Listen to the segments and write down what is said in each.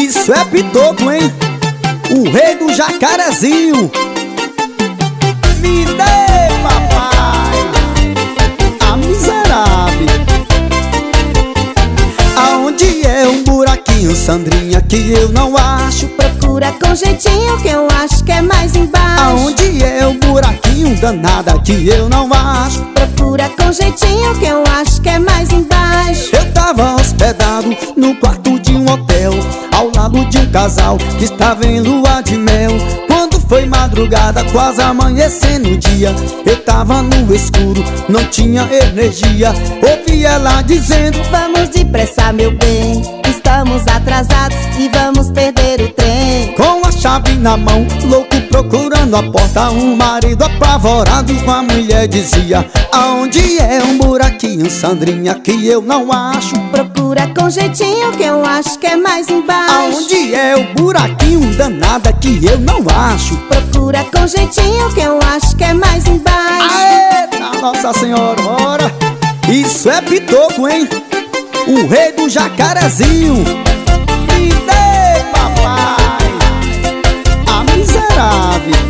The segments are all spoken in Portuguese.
Isso é Pitoco, hein? O rei do jacarezinho. Me dê, papai, a miserável. Aonde é um buraquinho, Sandrinha, que eu não acho? Procura com jeitinho que eu acho que é mais embaixo. Aonde é um buraquinho, danada, que eu não acho? Procura com jeitinho que eu acho que é mais embaixo. Eu tava hospedado no quarto de um hotel, ao lado de um casal que estava em lua de mel. Quando foi madrugada, quase amanhecendo o dia, eu tava no escuro, não tinha energia. Ouvi ela dizendo: vamos depressa, meu bem, estamos atrasados e vamos perder o trem. Com a chave na mão, louco procurando a porta, um marido apavorado com a mulher dizia: aonde é um buraquinho, Sandrinha, que eu não acho? Procura com jeitinho que eu acho que é mais embaixo. Aonde é o buraquinho, danada, que eu não acho? Procura com jeitinho que eu acho que é mais embaixo. Aê, Nossa Senhora, ora! Isso é Pitoco, hein? O rei do jacarezinho. Me dê, papai, a miserável.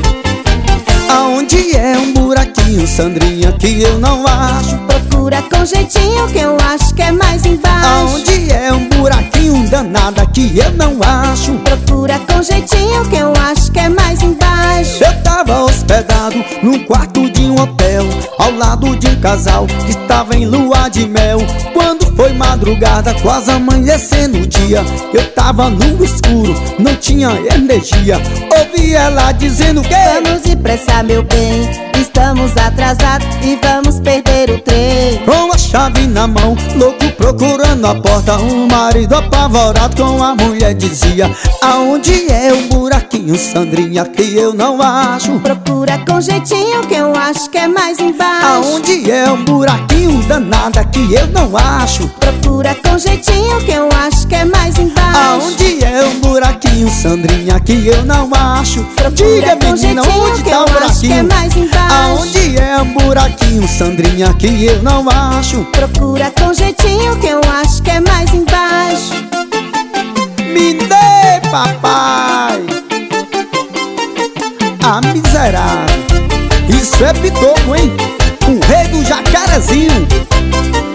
Aonde é um buraquinho, Sandrinha, que eu não acho? Procura com jeitinho que eu acho que é mais embaixo. Aonde é um buraquinho, danada, que eu não acho? Procura com jeitinho que eu acho que é mais embaixo. Eu tava hospedado num quarto de um hotel, ao lado de um casal que estava em lua de mel. Quando foi madrugada, quase amanhecendo o dia, eu tava no escuro, não tinha energia. Ouvi ela dizendo que vamos depressa, meu bem, estamos atrasados e vamos perder o trem. Com a chave na mão, louco procurando a porta, um marido apavorado com a mulher dizia: aonde é o buraquinho, Sandrinha, que eu não acho? Procura com jeitinho que eu acho que é mais embaixo. Aonde é um buraquinho, danada, que eu não acho? Procura com jeitinho que eu acho que é mais embaixo. Aonde é um buraquinho, Sandrinha, que eu não acho? Procura com menina, jeitinho onde que tá eu o acho que é buraquinho? mais embaixo. Aonde é um buraquinho, Sandrinha, que eu não acho? Procura com jeitinho que eu acho que é mais embaixo. Me dê, papai, a miserável. Isso é Pitoco, hein? O rei do jacarezinho.